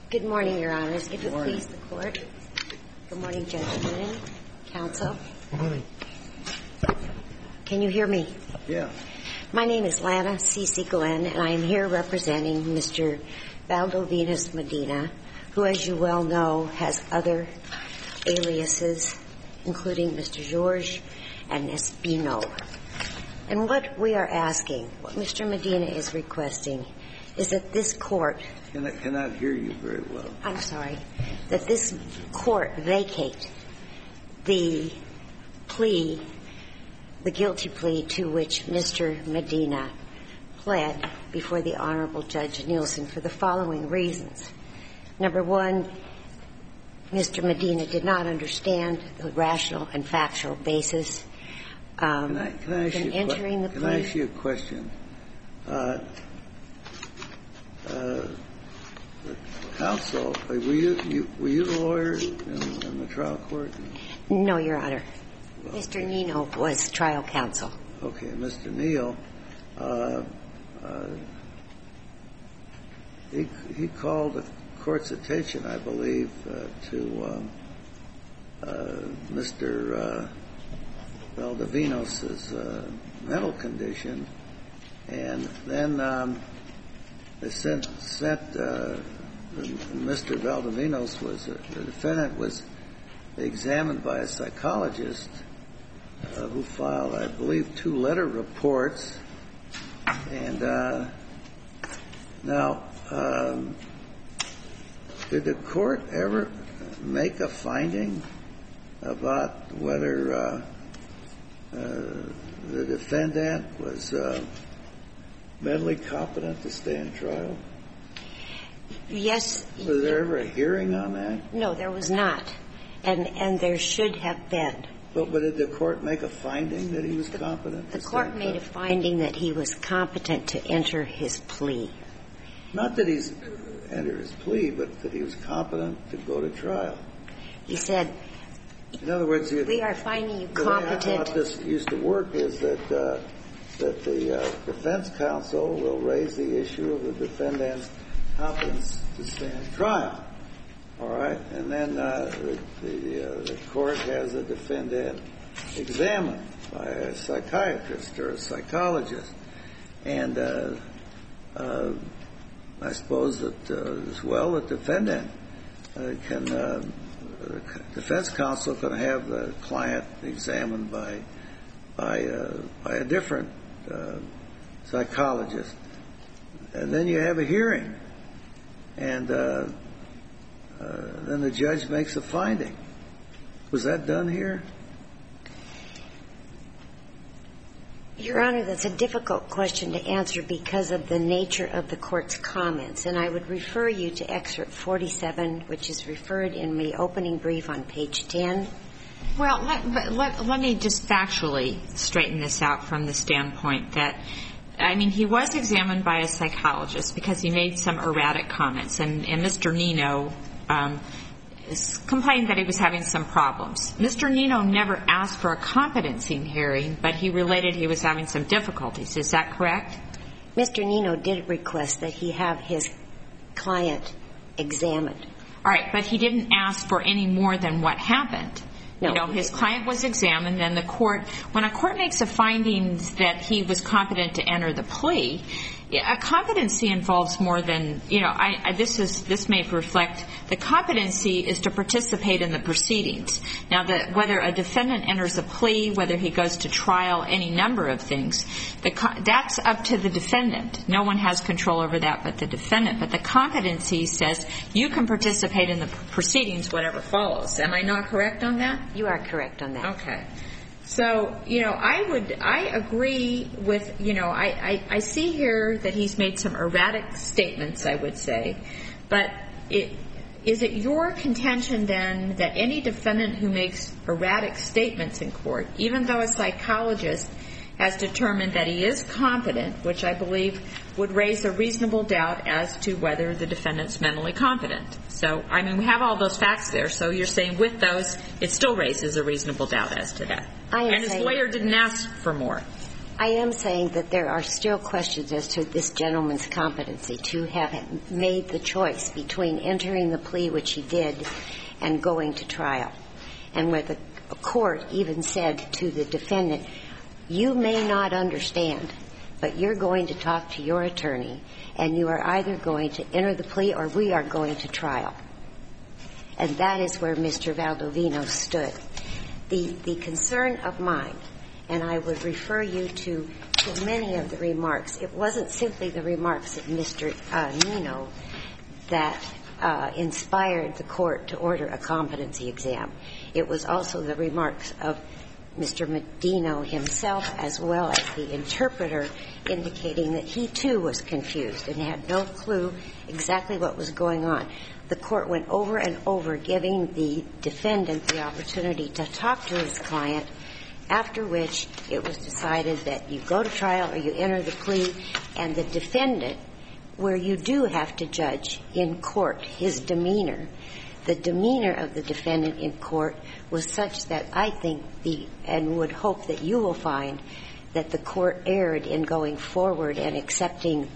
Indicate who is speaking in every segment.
Speaker 1: Good morning, Your Honors. If it please the Court. Good morning, Judge Noonan, Counsel.
Speaker 2: Good morning.
Speaker 1: Can you hear me?
Speaker 2: Yeah.
Speaker 1: My name is Lana C.C. Glenn, and I am here representing Mr. Valdovinos Medina, who, as you well know, has other aliases, including Mr. George and Espino. And what we are asking, what Mr. Medina is requesting, is that this Court
Speaker 2: cannot hear you very well.
Speaker 1: I'm sorry. That this Court vacate the plea, the guilty plea to which Mr. Medina pled before the Honorable Judge Nielsen for the following reasons. Number one, Mr. Medina did not understand the rational and factual basis in entering the plea.
Speaker 2: Can I ask you a question? Counsel, were you the lawyer in the trial court?
Speaker 1: No, Your Honor. Mr. Nino was trial counsel.
Speaker 2: Okay. Mr. Neal, he called the Court's attention, I believe, to Mr. Valdovinos' mental condition, and then they sent Mr. Valdovinos the defendant was examined by a psychologist who filed, I believe, 2 letter reports. And now, did the Court ever make a finding about whether the defendant was mentally competent to stand trial?
Speaker 1: Yes.
Speaker 2: Was there ever a hearing on that?
Speaker 1: No, there was not. And there should have been.
Speaker 2: But did the Court make a finding that he was competent to stand trial?
Speaker 1: The Court made a finding that he was competent to enter his plea.
Speaker 2: Not that he's entered his plea, but that he was competent to go to trial.
Speaker 1: He said,
Speaker 2: in other words,
Speaker 1: we are finding you competent.
Speaker 2: The way I thought this used to work is that the defense counsel will raise the issue of the defendant's competence to stand trial. All right? And then the Court has the defendant examined by a psychiatrist or a psychologist. And I suppose that as well the defendant the defense counsel can have the client examined by a different psychologist. And then you have a hearing. And then the judge makes a finding. Was that done here?
Speaker 1: Your Honor, that's a difficult question to answer because of the nature of the Court's comments. And I would refer you to Excerpt 47, which is referred in the opening brief on page 10.
Speaker 3: Well, let me just factually straighten this out from the standpoint that, I mean, he was examined by a psychologist because he made some erratic comments. And Mr. Nino complained that he was having some problems. Mr. Nino never asked for a competency hearing, but he related he was having some difficulties. Is that correct?
Speaker 1: Mr. Nino did request that he have his client examined.
Speaker 3: All right, but he didn't ask for any more than what happened.
Speaker 1: No.
Speaker 3: You know, his client was examined, and the Court, when a court makes a finding that he was competent to enter the plea, a competency involves more than, you know, this may reflect the competency is to participate in the proceedings. Now, whether a defendant enters a plea, whether he goes to trial, any number of things, that's up to the defendant. No one has control over that but the defendant. But the competency says you can participate in the proceedings, whatever follows. Am I not correct on that?
Speaker 1: You are correct on that.
Speaker 3: Okay. So, you know, I agree with, you know, I see here that he's made some erratic statements, I would say. But is it your contention, then, that any defendant who makes erratic statements in court, even though a psychologist has determined that he is competent, which I believe would raise a reasonable doubt as to whether the defendant's mentally competent? So, I mean, we have all those facts there. So you're saying with those, it still raises a reasonable doubt as to that. And his lawyer didn't ask for more.
Speaker 1: I am saying that there are still questions as to this gentleman's competency to have made the choice between entering the plea, which he did, and going to trial. And where the court even said to the defendant, you may not understand, but you're going to talk to your attorney, and you are either going to enter the plea or we are going to trial. And that is where Mr. Valdovino stood. The concern of mine, and I would refer you to many of the remarks. It wasn't simply the remarks of Mr. Nino that inspired the court to order a competency exam. It was also the remarks of Mr. Medina himself, as well as the interpreter, indicating that he, too, was confused and had no clue exactly what was going on. The court went over and over, giving the defendant the opportunity to talk to his client, after which it was decided that you go to trial or you enter the plea, and the defendant, where you do have to judge in court his demeanor, the demeanor of the defendant in court was such that I think and would hope that you will find that the court erred in going forward and accepting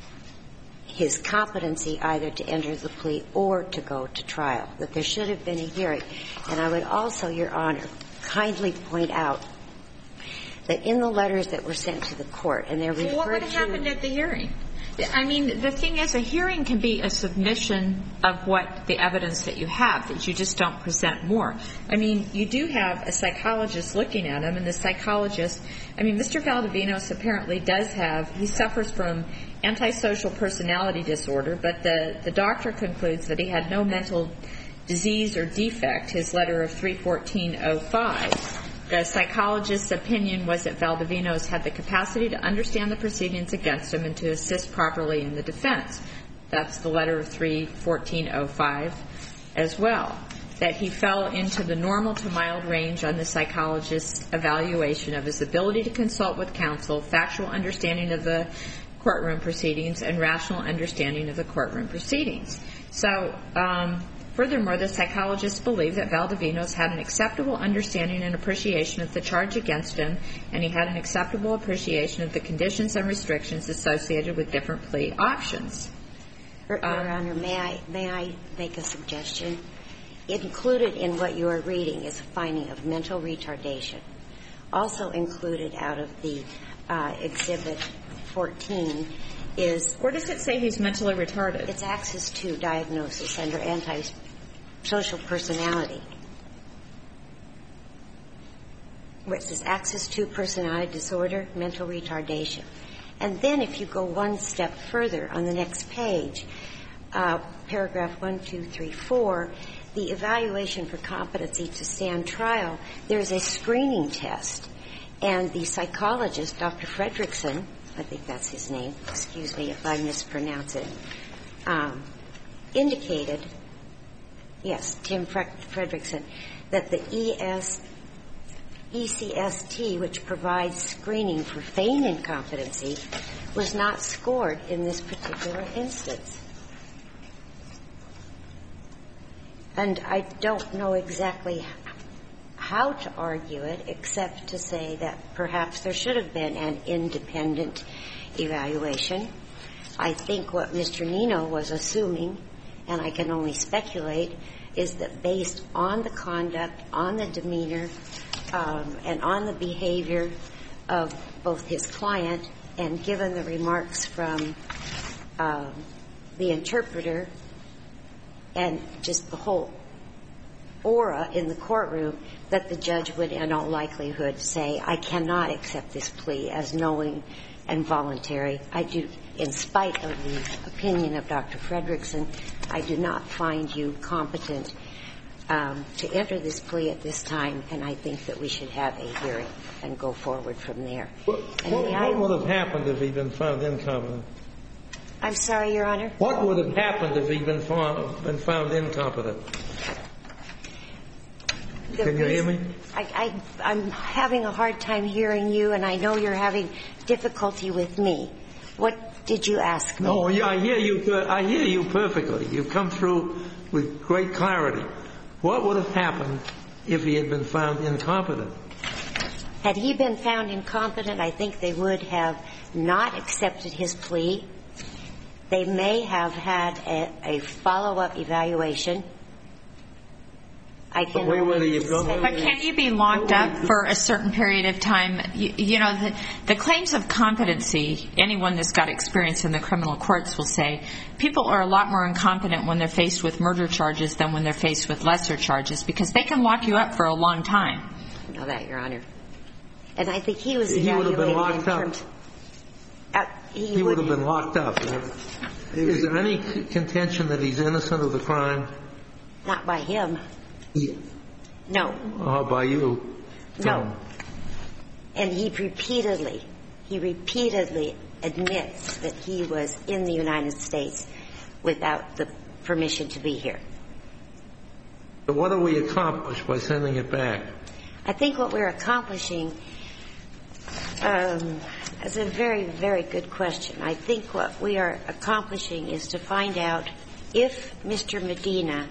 Speaker 1: his competency either to enter the plea or to go to trial, that there should have been a hearing. And I would also, Your Honor, kindly point out that in the letters that were sent to the court, and they're referred to...
Speaker 3: Well, what would have happened at the hearing? I mean, the thing is, a hearing can be a submission of what the evidence that you have, that you just don't present more. I mean, you do have a psychologist looking at him, and the psychologist, I mean, Mr. Valdovinos apparently does have, he suffers from antisocial personality disorder, but the doctor concludes that he had no mental disease or defect, his letter of 3/14/05. The psychologist's opinion was that Valdovinos had the capacity to understand the proceedings against him and to assist properly in the defense. That's the letter of 3/14/05 as well. That he fell into the normal to mild range on the psychologist's evaluation of his ability to consult with counsel, factual understanding of the courtroom proceedings, and rational understanding of the courtroom proceedings. So, furthermore, the psychologist believed that Valdovinos had an acceptable understanding and appreciation of the charge against him, and he had an acceptable appreciation of the conditions and restrictions associated with different plea options.
Speaker 1: Your Honor, may I make a suggestion? Included in what you are reading is a finding of mental retardation. Also included out of the Exhibit 14 is...
Speaker 3: Where does it say he's mentally retarded?
Speaker 1: It's Axis 2 diagnosis under antisocial personality. Where it says Axis 2 personality disorder, mental retardation. And then if you go one step further on the next page, paragraph 1, 2, 3, 4, the evaluation for competency to stand trial, there's a screening test. And the psychologist, Dr. Fredrickson, I think that's his name, excuse me if I mispronounce it, indicated, yes, Tim Fredrickson, that the ECST, which provides screening for feign incompetency, was not scored in this particular instance. And I don't know exactly how to argue it, except to say that perhaps there should have been an independent evaluation. I think what Mr. Nino was assuming, and I can only speculate, is that based on the conduct, on the demeanor, and on the behavior of both his client, and given the remarks from the interpreter and just the whole aura in the courtroom, that the judge would in all likelihood say, I cannot accept this plea as knowing and voluntary. I do, in spite of the opinion of Dr. Fredrickson, I do not find you competent to enter this plea at this time, and I think that we should have a hearing and go forward from there.
Speaker 4: What would have happened if he'd been found incompetent?
Speaker 1: I'm sorry, Your Honor?
Speaker 4: What would have happened if he'd been found incompetent? Can you hear me?
Speaker 1: I'm having a hard time hearing you, and I know you're having difficulty with me. What did you ask me?
Speaker 4: No, I hear you perfectly. You've come through with great clarity. What would have happened if he had been found incompetent?
Speaker 1: Had he been found incompetent, I think they would have not accepted his plea. They may have had a follow-up evaluation. I can only say
Speaker 3: But can you be locked up for a certain period of time? You know, the claims of competency, anyone that's got experience in the criminal courts will say, people are a lot more incompetent when they're faced with murder charges than when they're faced with lesser charges, because they can lock you up for a long time.
Speaker 1: I know that, Your Honor. And I think he was
Speaker 4: He would have
Speaker 1: evaluated
Speaker 4: been locked
Speaker 1: in terms...
Speaker 4: up. He would have been locked up. Is there any contention that he's innocent of the crime?
Speaker 1: Not by him. No.
Speaker 4: By you?
Speaker 1: No. And he repeatedly admits that he was in the United States without the permission to be here.
Speaker 4: But what do we accomplish by sending it back?
Speaker 1: I think what we're accomplishing is a very, very good question. I think what we are accomplishing is to find out if Mr. Medina,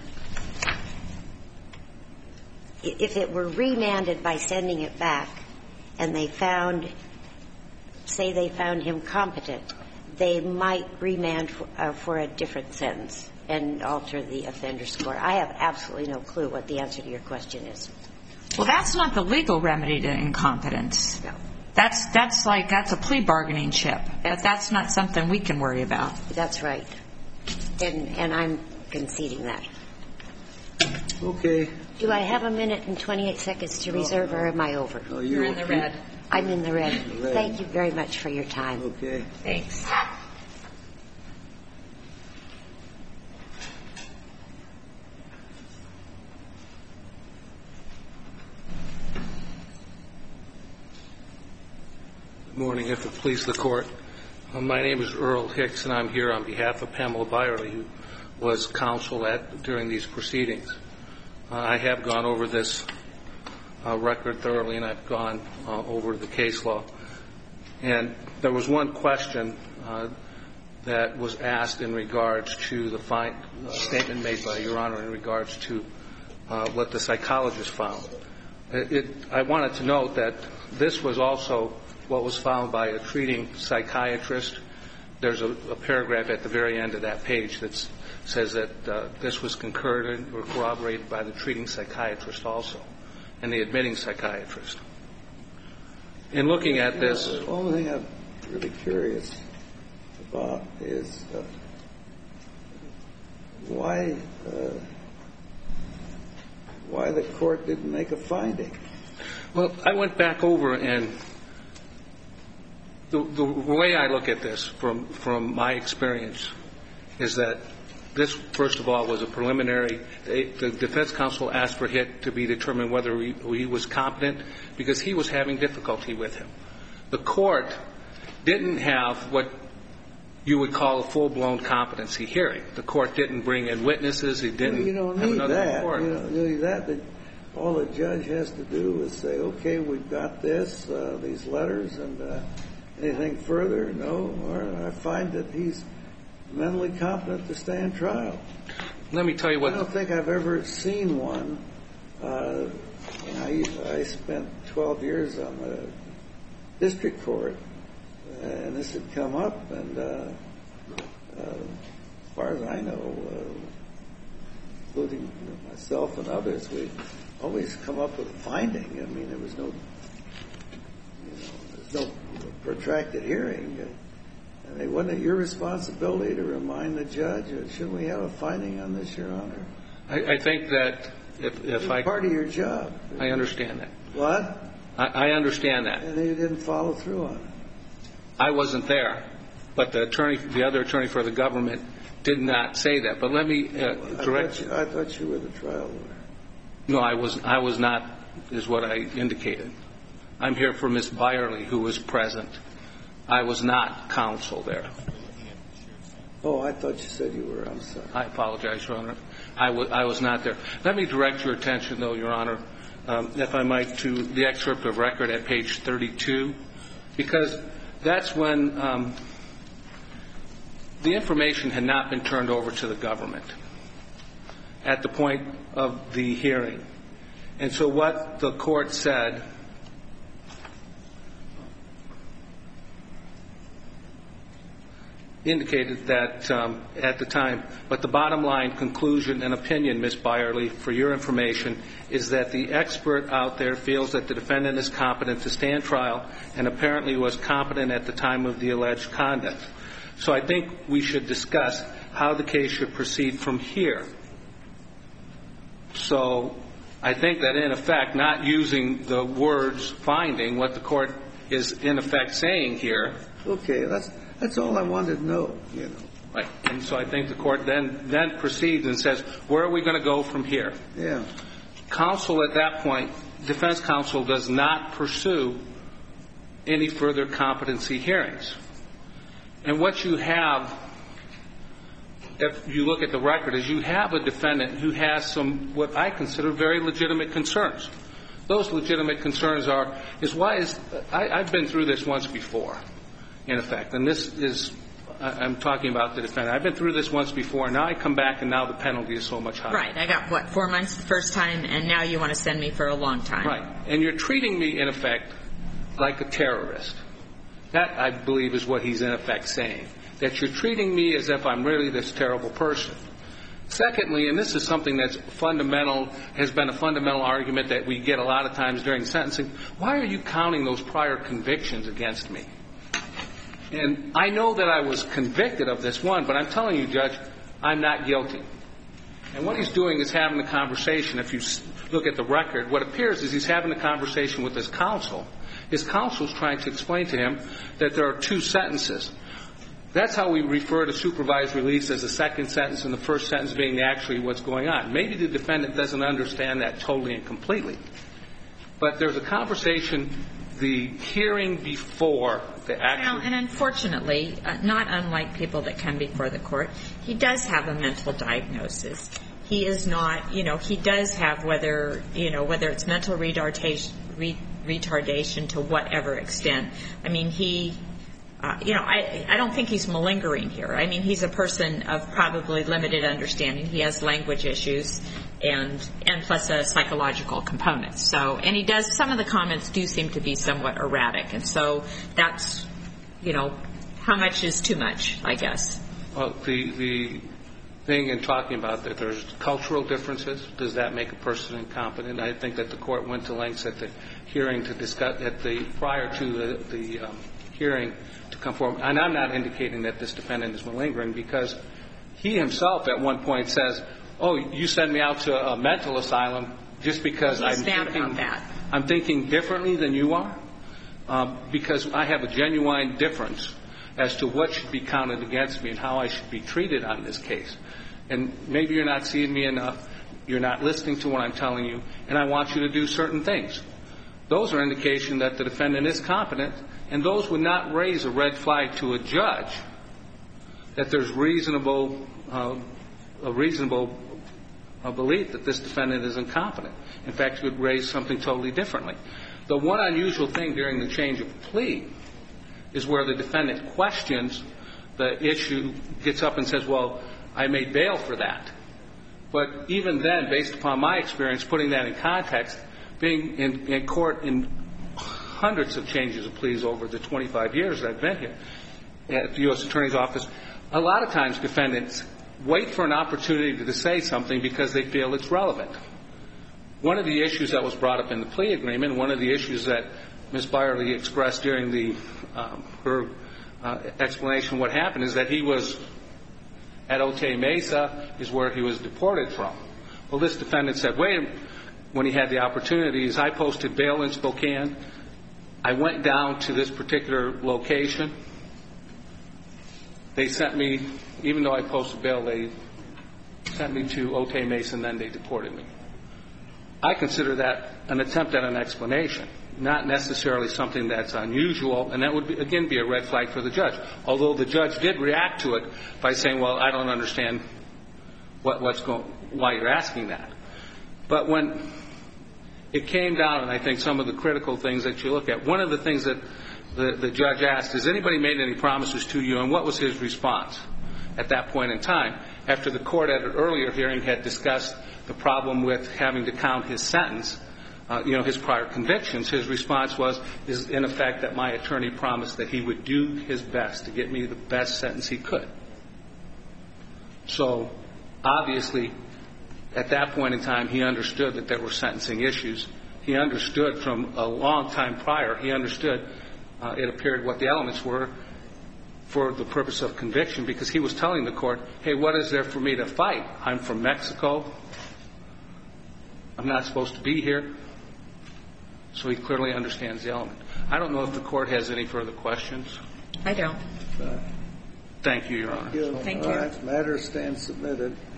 Speaker 1: if it were remanded by sending it back and they found, say they found him competent, they might remand for a different sentence and alter the offender score. I have absolutely no clue what the answer to your question is.
Speaker 3: Well, that's not the legal remedy to incompetence.
Speaker 1: No.
Speaker 3: That's a plea bargaining chip. But that's not something we can worry about.
Speaker 1: That's right. And I'm conceding that.
Speaker 2: Okay.
Speaker 1: Do I have a minute and 28 seconds to reserve, or am I over?
Speaker 2: No,
Speaker 3: You're in the red.
Speaker 1: I'm in the red. Thank you very much for your time.
Speaker 2: Okay.
Speaker 3: Thanks.
Speaker 5: Good morning. If it pleases the Court, my name is Earl Hicks, and I'm here on behalf of Pamela Byerly, who was counsel during these proceedings. I have gone over this record thoroughly, and I've gone over the case law. And there was one question that was asked in regards to the statement made by Your Honor in regards to what the psychologist found. I wanted to note that this was also what was found by a treating psychiatrist. There's a paragraph at the very end of that page that says that this was concurred or corroborated by the treating psychiatrist also, and the admitting psychiatrist. In looking at this...
Speaker 2: The only thing I'm really curious about is why the court didn't make a finding.
Speaker 5: Well, I went back over, and the way I look at this from my experience is that this, first of all, was a preliminary. The defense counsel asked for Hitt to be determined whether he was competent because he was having difficulty with him. The court didn't have what you would call a full-blown competency hearing. The court didn't bring in witnesses. He didn't have another report.
Speaker 2: You don't need that. All the judge has to do is say, okay, we've got this, these letters, and anything further? No. All right, I find that he's mentally competent to stand trial.
Speaker 5: Let me tell you what...
Speaker 2: I don't think I've ever seen one. I spent 12 years on the district court, and this had come up, and as far as I know, including myself and others, we always come up with a finding. I mean, there was no protracted hearing. And wasn't it your responsibility to remind the judge, shouldn't we have a finding on this, Your Honor?
Speaker 5: I think that if I...
Speaker 2: It's part of your job.
Speaker 5: I understand that.
Speaker 2: What?
Speaker 5: I understand that.
Speaker 2: And you didn't follow through on it.
Speaker 5: I wasn't there, but the other attorney for the government did not say that. But let me direct you.
Speaker 2: I thought you were the trial lawyer.
Speaker 5: No, I was not, is what I indicated. I'm here for Ms. Byerly, who was present. I was not counsel there.
Speaker 2: Oh, I thought you said you were. I'm sorry.
Speaker 5: I apologize, Your Honor. I was not there. Let me direct your attention, though, Your Honor, if I might, to the excerpt of record at page 32, because that's when the information had not been turned over to the government at the point of the hearing. And so what the court said indicated that at the time. But the bottom line conclusion and opinion, Ms. Byerly, for your information, is that the expert out there feels that the defendant is competent to stand trial and apparently was competent at the time of the alleged conduct. So I think we should discuss how the case should proceed from here. So I think that, in effect, not using the words finding, what the court is, in effect, saying here.
Speaker 2: Okay, that's all I wanted to know, you know.
Speaker 5: Right. And so I think the court then proceeds and says, where are we going to go from here?
Speaker 2: Yeah.
Speaker 5: Counsel at that point, defense counsel, does not pursue any further competency hearings. And what you have, if you look at the record, is you have a defendant who has some, what I consider, very legitimate concerns. Those legitimate concerns I've been through this once before, in effect. And this is, I'm talking about the defendant. I've been through this once before, and now I come back, and now the penalty is so much higher.
Speaker 3: Right. I got, 4 months the first time, and now you want to send me for a long time.
Speaker 5: Right. And you're treating me, in effect, like a terrorist. That, I believe, is what he's, in effect, saying. That you're treating me as if I'm really this terrible person. Secondly, and this is something that's fundamental, has been a fundamental argument that we get a lot of times during sentencing, why are you counting those prior convictions against me? And I know that I was convicted of this one, but I'm telling you, Judge, I'm not guilty. And what he's doing is having a conversation. If you look at the record, what appears is he's having a conversation with his counsel. His counsel's trying to explain to him that there are 2 sentences. That's how we refer to supervised release as a second sentence and the first sentence being actually what's going on. Maybe the defendant doesn't understand that totally and completely. But there's a conversation, the hearing before the actual...
Speaker 3: And unfortunately, not unlike people that come before the court, he does have a mental diagnosis. He is not, he does have whether it's mental retardation to whatever extent. I mean, I don't think he's malingering here. I mean, he's a person of probably limited understanding. He has language issues and plus a psychological component. So, and he does, some of the comments do seem to be somewhat erratic. And so that's, how much is too much, I guess.
Speaker 5: Well, the thing in talking about that there's cultural differences, does that make a person incompetent? I think that the court went to lengths at the hearing to discuss, prior to the hearing to come forward. And I'm not indicating that this defendant is malingering because he himself at one point says, oh, you send me out to a mental asylum just because I'm thinking differently than you are? Because I have a genuine difference as to what should be counted against me and how I should be treated on this case. And maybe you're not seeing me enough, you're not listening to what I'm telling you, and I want you to do certain things. Those are indication that the defendant is competent, and those would not raise a red flag to a judge that there's a reasonable belief that this defendant is incompetent. In fact, it would raise something totally differently. The one unusual thing during the change of plea is where the defendant questions the issue, gets up and says, well, I made bail for that. But even then, based upon my experience, putting that in context, being in court in hundreds of changes of pleas over the 25 years that I've been here at the U.S. Attorney's Office, a lot of times defendants wait for an opportunity to say something because they feel it's relevant. One of the issues that was brought up in the plea agreement, one of the issues that Ms. Byerly expressed during her explanation of what happened, is that he was at Otay Mesa, is where he was deported from. Well, this defendant said, wait, when he had the opportunities, I posted bail in Spokane. I went down to this particular location. They sent me, even though I posted bail, they sent me to Otay Mesa and then they deported me. I consider that an attempt at an explanation, not necessarily something that's unusual, and that would, again, be a red flag for the judge. Although the judge did react to it by saying, well, I don't understand why you're asking that. But when it came down, and I think some of the critical things that you look at, one of the things that the judge asked, has anybody made any promises to you, and what was his response at that point in time, after the court at an earlier hearing had discussed the problem with having to count his sentence his prior convictions, his response is in effect that my attorney promised that he would do his best to get me the best sentence he could. So obviously, at that point in time, he understood that there were sentencing issues. He understood from a long time prior, he understood, it appeared, what the elements were for the purpose of conviction, because he was telling the court, hey, what is there for me to fight? I'm from Mexico. I'm not supposed to be here. So he clearly understands the element. I don't know if the court has any further questions.
Speaker 3: I don't.
Speaker 5: Thank you, Your Honor.
Speaker 2: Thank you. All right. Matter stands submitted.